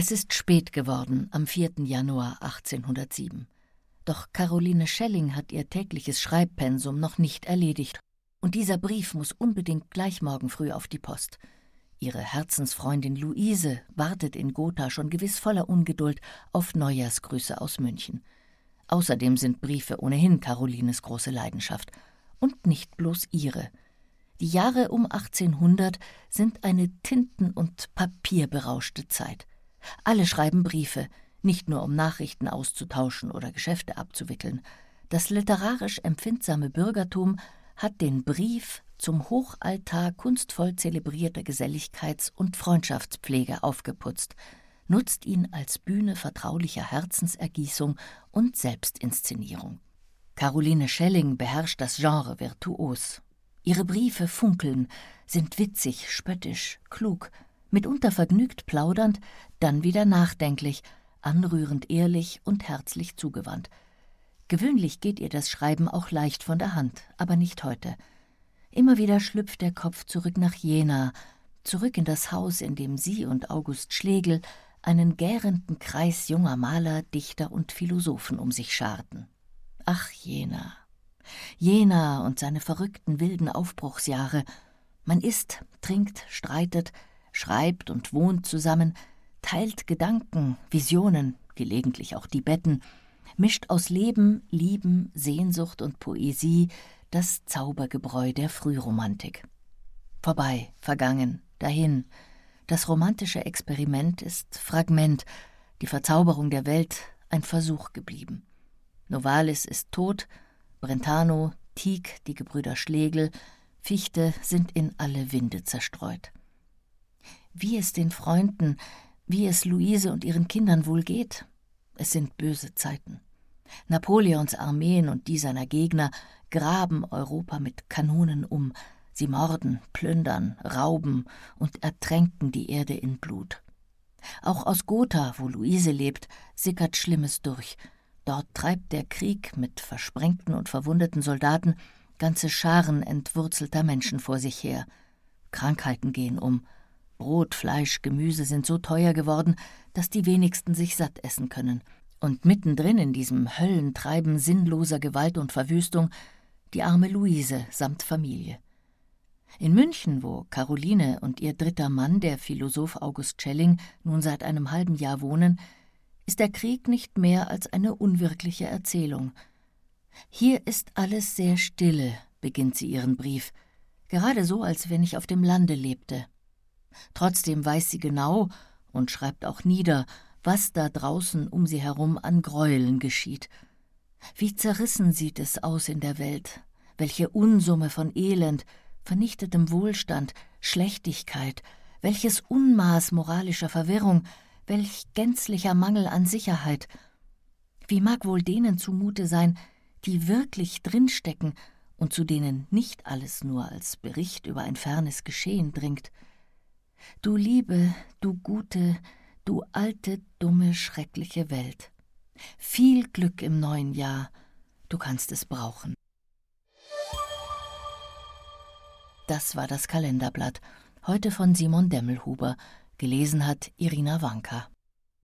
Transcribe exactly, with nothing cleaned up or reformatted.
Es ist spät geworden am vierten Januar achtzehnhundertsieben. Doch Caroline Schelling hat ihr tägliches Schreibpensum noch nicht erledigt. Und dieser Brief muss unbedingt gleich morgen früh auf die Post. Ihre Herzensfreundin Luise wartet in Gotha schon gewiss voller Ungeduld auf Neujahrsgrüße aus München. Außerdem sind Briefe ohnehin Carolines große Leidenschaft. Und nicht bloß ihre. Die Jahre um achtzehnhundert sind eine tinten- und papierberauschte Zeit. Alle schreiben Briefe, nicht nur um Nachrichten auszutauschen oder Geschäfte abzuwickeln. Das literarisch empfindsame Bürgertum hat den Brief zum Hochaltar kunstvoll zelebrierter Geselligkeits- und Freundschaftspflege aufgeputzt, nutzt ihn als Bühne vertraulicher Herzensergießung und Selbstinszenierung. Caroline Schelling beherrscht das Genre virtuos. Ihre Briefe funkeln, sind witzig, spöttisch, klug, mitunter vergnügt plaudernd, dann wieder nachdenklich, anrührend ehrlich und herzlich zugewandt. Gewöhnlich geht ihr das Schreiben auch leicht von der Hand, aber nicht heute. Immer wieder schlüpft der Kopf zurück nach Jena, zurück in das Haus, in dem sie und August Schlegel einen gärenden Kreis junger Maler, Dichter und Philosophen um sich scharten. Ach, Jena, Jena und seine verrückten, wilden Aufbruchsjahre. Man isst, trinkt, streitet, schreibt und wohnt zusammen, teilt Gedanken, Visionen, gelegentlich auch die Betten, mischt aus Leben, Lieben, Sehnsucht und Poesie das Zaubergebräu der Frühromantik. Vorbei, vergangen, dahin. Das romantische Experiment ist Fragment, die Verzauberung der Welt ein Versuch geblieben. Novalis ist tot, Brentano, Tieck, die Gebrüder Schlegel, Fichte sind in alle Winde zerstreut. Wie es den Freunden, wie es Luise und ihren Kindern wohl geht, es sind böse Zeiten. Napoleons Armeen und die seiner Gegner graben Europa mit Kanonen um, sie morden, plündern, rauben und ertränken die Erde in Blut. Auch aus Gotha, wo Luise lebt, sickert Schlimmes durch. Dort treibt der Krieg mit versprengten und verwundeten Soldaten ganze Scharen entwurzelter Menschen vor sich her. Krankheiten gehen um. Brot, Fleisch, Gemüse sind so teuer geworden, dass die wenigsten sich satt essen können. Und mittendrin in diesem Höllentreiben sinnloser Gewalt und Verwüstung die arme Luise samt Familie. In München, wo Caroline und ihr dritter Mann, der Philosoph August Schelling, nun seit einem halben Jahr wohnen, ist der Krieg nicht mehr als eine unwirkliche Erzählung. »Hier ist alles sehr stille«, beginnt sie ihren Brief, gerade so, als wenn ich auf dem Lande lebte. Trotzdem weiß sie genau und schreibt auch nieder, was da draußen um sie herum an Gräueln geschieht. Wie zerrissen sieht es aus in der Welt, welche Unsumme von Elend, vernichtetem Wohlstand, Schlechtigkeit, welches Unmaß moralischer Verwirrung, welch gänzlicher Mangel an Sicherheit. Wie mag wohl denen zumute sein, die wirklich drinstecken und zu denen nicht alles nur als Bericht über ein fernes Geschehen dringt. Du liebe, du gute, du alte, dumme, schreckliche Welt. Viel Glück im neuen Jahr, du kannst es brauchen. Das war das Kalenderblatt, heute von Simon Demmelhuber, gelesen hat Irina Wanka.